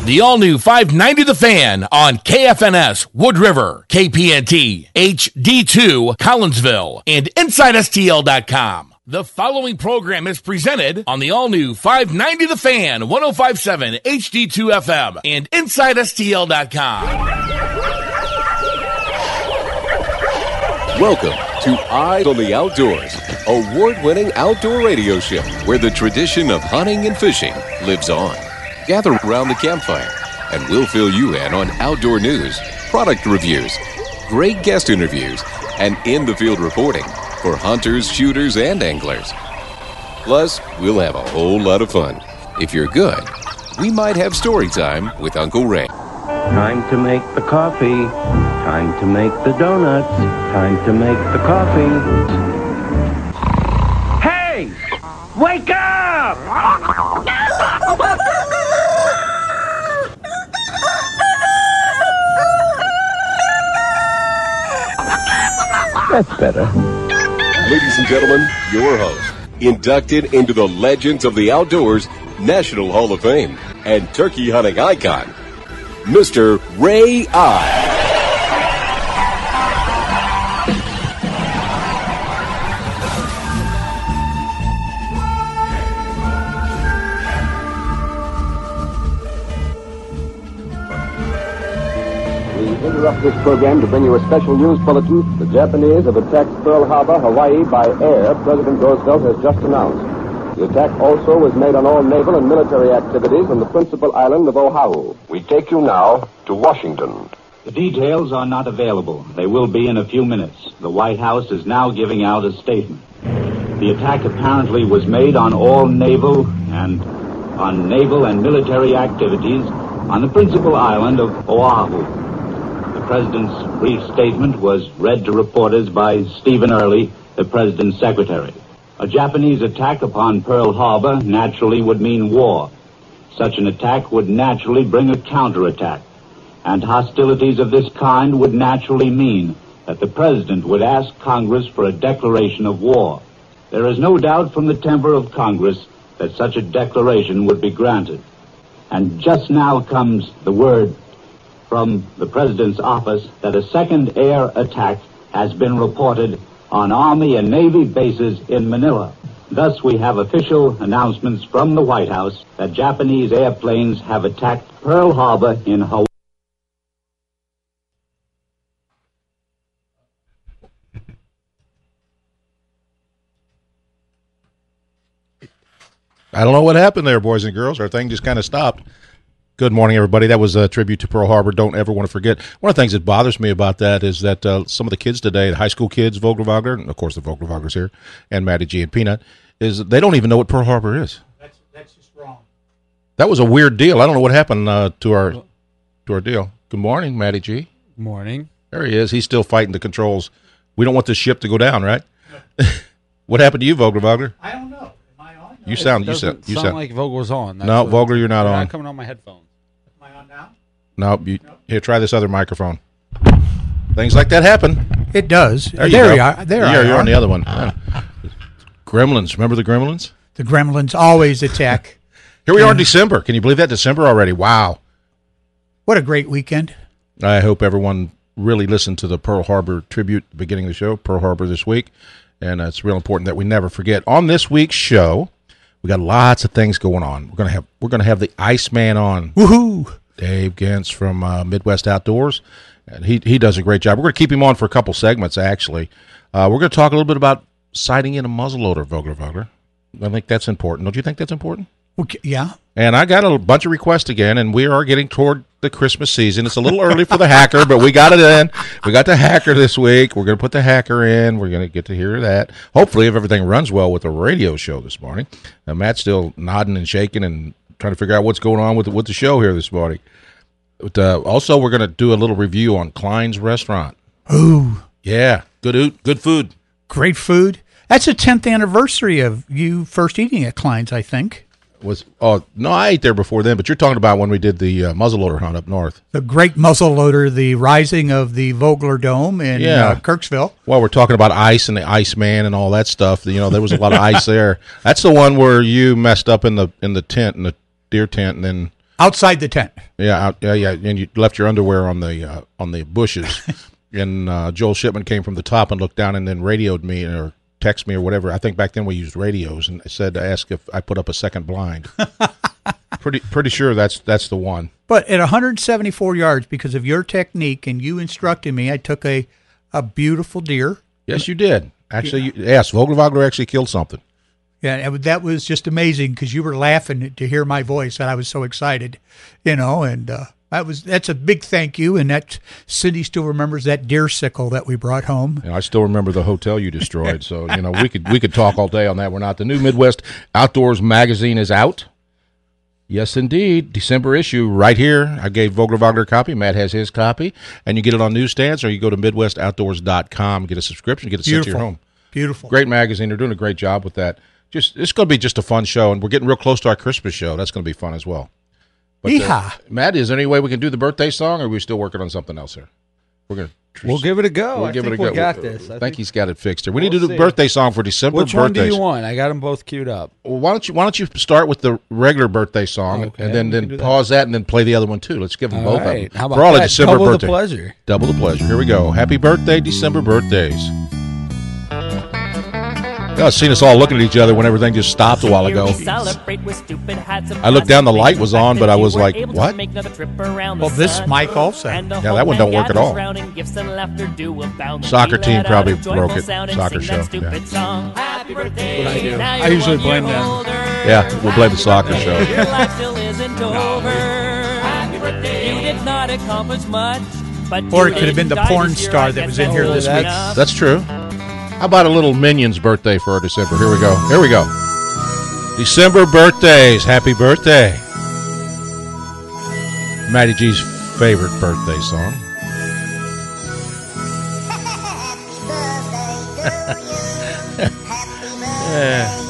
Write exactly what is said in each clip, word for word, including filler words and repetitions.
the all-new five ninety The Fan on K F N S Wood River, K P N T, H D two Collinsville, and Inside S T L dot com. The following program is presented on the all-new five ninety The Fan, one oh five point seven H D two F M, and Inside S T L dot com. Welcome to Eyes on the Outdoors, award-winning outdoor radio show where the tradition of hunting and fishing lives on. Gather around the campfire, and we'll fill you in on outdoor news, product reviews, great guest interviews, and in-the-field reporting for hunters, shooters, and anglers. Plus, we'll have a whole lot of fun. If you're good, we might have story time with Uncle Ray. Time to make the coffee. Time to make the donuts. Time to make the coffee. Hey! Wake up! That's better. Ladies and gentlemen, your host, inducted into the Legends of the Outdoors National Hall of Fame and turkey hunting icon, Mister Ray Eye. Interrupt this program to bring you a special news bulletin. The Japanese have attacked Pearl Harbor, Hawaii by air, President Roosevelt has just announced. The attack also was made on all naval and military activities on the principal island of Oahu. We take you now to Washington. The details are not available. They will be in a few minutes. The White House is now giving out a statement. The attack apparently was made on all naval and on naval and military activities on the principal island of Oahu. The President's brief statement was read to reporters by Stephen Early, the President's secretary. A Japanese attack upon Pearl Harbor naturally would mean war. Such an attack would naturally bring a counterattack, and hostilities of this kind would naturally mean that the President would ask Congress for a declaration of war. There is no doubt from the temper of Congress that such a declaration would be granted. And just now comes the word from the President's office that a second air attack has been reported on Army and Navy bases in Manila. Thus, we have official announcements from the White House that Japanese airplanes have attacked Pearl Harbor in Hawaii. I don't know what happened there, boys and girls. Our thing just kind of stopped. Good morning, everybody. That was a tribute to Pearl Harbor. Don't ever want to forget. One of the things that bothers me about that is that uh, some of the kids today, the high school kids, Vogler Wagner, and of course the Vogler Wagners here, and Matty G and Peanut, is they don't even know what Pearl Harbor is. That's that's just wrong. That was a weird deal. I don't know what happened uh, to our to our deal. Good morning, Matty G. Good morning. There he is. He's still fighting the controls. We don't want this ship to go down, right? No. What happened to you, Vogler Wagner? I don't know. Am I on? No. You sound. It You sound. You sound, sound like Vogel's on. That's no, what, Vogler, you're not on. Not coming on my headphones. Am I on now? No, you, here, try this other microphone. Things like that happen. It does. There, you there go. we are. There yeah, I you're are. on the other one. Yeah. Gremlins. Remember the Gremlins? The Gremlins always attack. Here we are in December. Can you believe that? December already. Wow. What a great weekend. I hope everyone really listened to the Pearl Harbor tribute at the beginning of the show, Pearl Harbor this week. And uh, it's real important that we never forget. On this week's show, we got lots of things going on. We're gonna have we're gonna have the Iceman on. Woohoo! Dave Gentz from uh, Midwest Outdoors, and he he does a great job. We're going to keep him on for a couple segments, actually. Uh, we're going to talk a little bit about sighting in a muzzleloader, Vogler Vogler. I think that's important. Don't you think that's important? Okay, yeah. And I got a bunch of requests again, and we are getting toward the Christmas season. It's a little early for the hacker, but we got it in. We got the hacker this week. We're going to put the hacker in. We're going to get to hear that. Hopefully, if everything runs well with the radio show this morning. Now, Matt's still nodding and shaking and trying to figure out what's going on with the, with the show here this morning. But, uh, also, we're going to do a little review on Klein's Restaurant. Ooh. Yeah, good good food. Great food. That's the tenth anniversary of you first eating at Klein's, I think. Was oh no, I ate there before then, but you're talking about when we did the uh, muzzleloader hunt up north. The great muzzleloader, the rising of the Vogler Dome in yeah. uh, Kirksville. Well, we're talking about ice and the Iceman and all that stuff. You know, there was a lot of ice there. That's the one where you messed up in the in the tent, in the deer tent, and then Outside the tent. Yeah, out, yeah, yeah. And you left your underwear on the uh, on the bushes. And uh, Joel Shipman came from the top and looked down and then radioed me or texted me or whatever. I think back then we used radios and said to ask if I put up a second blind. pretty pretty sure that's that's the one. But at one hundred seventy-four yards, because of your technique and you instructing me, I took a, a beautiful deer. Yes, you did. Actually, yeah. you, yes, Vogelwagner actually killed something. Yeah, and that was just amazing because you were laughing to hear my voice, and I was so excited, you know. And uh, that was that's a big thank you. And that Cindy still remembers that deer sickle that we brought home. And I still remember the hotel you destroyed. So you know we could we could talk all day on that. We're not. The new Midwest Outdoors magazine is out. Yes, indeed. December issue right here. I gave Vogelwagner a copy. Matt has his copy, and you get it on newsstands, or you go to midwest outdoors dot com, get a subscription, get it sent to your home. Beautiful. Great magazine. They're doing a great job with that. Just it's going to be just a fun show, and we're getting real close to our Christmas show. That's going to be fun as well. But, uh, Matt, is there any way we can do the birthday song, or are we still working on something else here? We're going to. We'll give it a go. We'll I give think it a we go. got I this. I think, think he's got it fixed here. We we'll need to do see. a birthday song for December Which birthdays. one do you want? I got them both queued up. Well, why don't you why don't you start with the regular birthday song, Okay, and then, we then can do that. pause that, and then play the other one too. Let's give them All both right. of them How about for all that? of December Double the birthday. pleasure. Double the pleasure. Here we go. Happy birthday, December birthdays. You know, I've seen us all looking at each other when everything just stopped a while ago. I looked down, the light was on, but I was like, what? Well, this mic also. Yeah, that one don't work at all. Soccer team probably broke it. Soccer show. Yeah, What I do. I usually blame them. yeah we'll blame the soccer show. Your life still isn't over. You did not accomplish much, but Or it could have been the porn star that was in here this week. That's true. How about a little Minions birthday for our December? Here we go. Here we go. December birthdays. Happy birthday. Matty G's favorite birthday song. Yeah.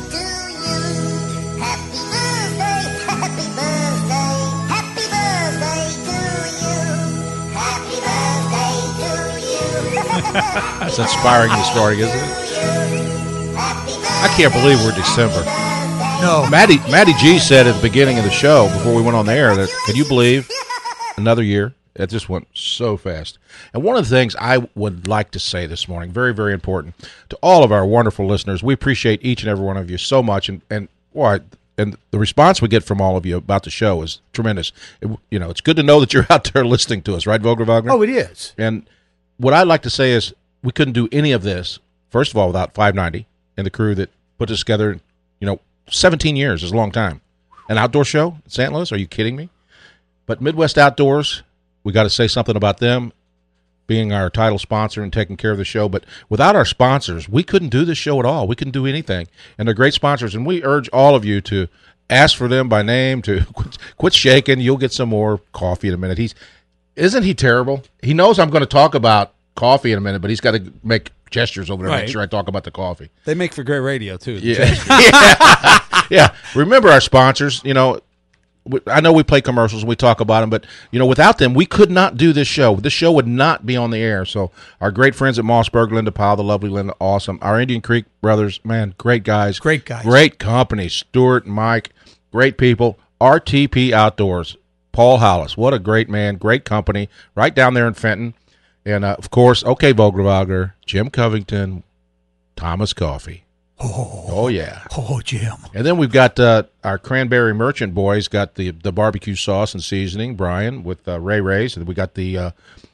That's inspiring this morning, isn't it? I can't believe we're December. No. Matty, Matty G said at the beginning of the show, before we went on the air, that, can you believe another year? It just went so fast. And one of the things I would like to say this morning, very, very important, to all of our wonderful listeners, we appreciate each and every one of you so much. And, and, well, and the response we get from all of you about the show is tremendous. It, you know, it's good to know that you're out there listening to us, right, Vogelwagner? Oh, it is. And what I'd like to say is we couldn't do any of this, first of all, without five ninety and the crew that put this together. You know, seventeen years is a long time. An outdoor show in Saint Louis? Are you kidding me? But Midwest Outdoors, we got to say something about them being our title sponsor and taking care of the show. But without our sponsors, we couldn't do this show at all. We couldn't do anything. And they're great sponsors. And we urge all of you to ask for them by name, to quit, quit shaking. You'll get some more coffee in a minute. He's Isn't he terrible? He knows I'm going to talk about coffee in a minute, but he's got to make gestures over there to Right. make sure I talk about the coffee. They make for great radio, too. Yeah. yeah. yeah. Remember our sponsors. You know, we- I know we play commercials and we talk about them, but, you know, without them, we could not do this show. This show would not be on the air. So our great friends at Mossberg, Linda Powell, the lovely Linda, awesome. Our Indian Creek brothers, man, great guys. Great guys. Great company. Stuart and Mike, great people. R T P Outdoors. Paul Hollis, what a great man, great company, right down there in Fenton. And, uh, of course, okay, Vogelwagner, Jim Covington, Thomas Coffee. Oh, Oh, yeah. oh, Jim. And then we've got uh, our Cranberry Merchant boys, got the the barbecue sauce and seasoning, Brian, with uh, Ray Ray's. And we got the uh,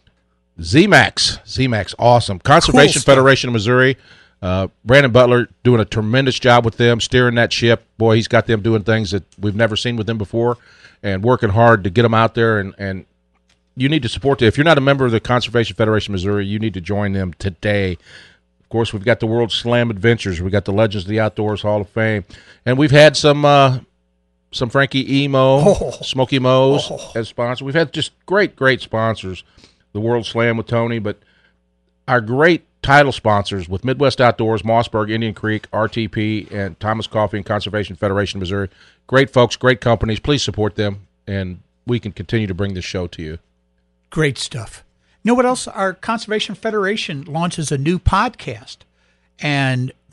Z-Max. Z-Max, awesome. Conservation stuff. Federation of Missouri. Uh, Brandon Butler doing a tremendous job with them, steering that ship. Boy, he's got them doing things that we've never seen with them before and working hard to get them out there. And, and you need to support them. If you're not a member of the Conservation Federation of Missouri, you need to join them today. Of course, we've got the World Slam Adventures. We've got the Legends of the Outdoors Hall of Fame. And we've had some uh, some Frankie Emo, Oh. Smokey Mo's Oh. as sponsors. We've had just great, great sponsors. The World Slam with Tony, but our great title sponsors with Midwest Outdoors, Mossberg, Indian Creek, R T P, and Thomas Coffee and Conservation Federation of Missouri. Great folks, great companies. Please support them, and we can continue to bring this show to you. Great stuff. You know what else? Our Conservation Federation launches a new podcast, and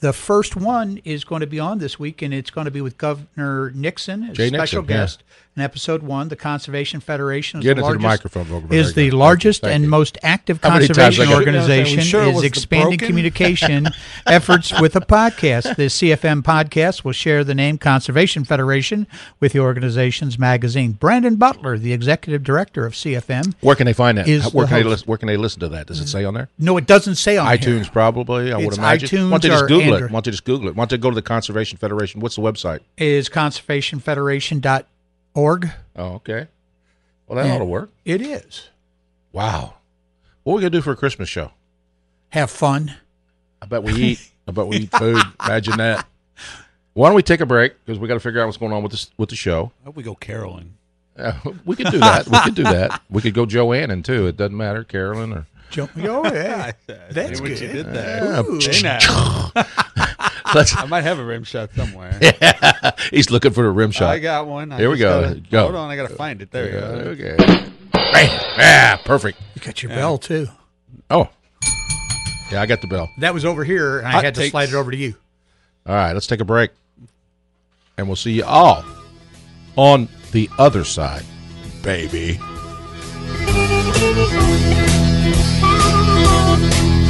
The first one is going to be on this week, and it's going to be with Governor Nixon as Jay special Nixon, yeah. guest. In episode one, the Conservation Federation is Get the into the largest, microphone, Volker. is There you the go. largest Thank you. and most active How many times conservation I got- organization. We sure it is was the expanding broken? communication efforts with a podcast. The C F M podcast will share the name Conservation Federation with the organization's magazine. Brandon Butler, the executive director of C F M. Where can they find that? Is Where the can, they host. listen, where can they listen to that? Does it say on there? No, it doesn't say on iTunes, here. probably, I would It's imagine. iTunes Why don't you just or Google Android. it? Why don't you just Google it? Why don't you go to the Conservation Federation? What's the website? Is conservation federation dot org. Oh, okay. Well, that Yeah. ought to work. It is. Wow. What are we going to do for a Christmas show? Have fun. I bet we eat. I bet we eat food. Imagine that. Why don't we take a break, because we got to figure out what's going on with this with the show. I hope we go caroling. Uh, we could do that. We could do that. We could go Joanne too. It doesn't matter, Carolyn or. Jo- Oh, yeah. That's See what good. you did there. Yeah. Ooh, hey now. Let's, I might have a rim shot somewhere. he's looking for a rim shot. I got one. I Here we just go. gotta- Go. Hold on, I got to find it. There you go. Okay. Yeah, perfect. You got your bell, too. Oh, yeah, I got the bell. That was over here, and I Hot had to takes. slide it over to you. All right, let's take a break, and we'll see you all on the other side, baby.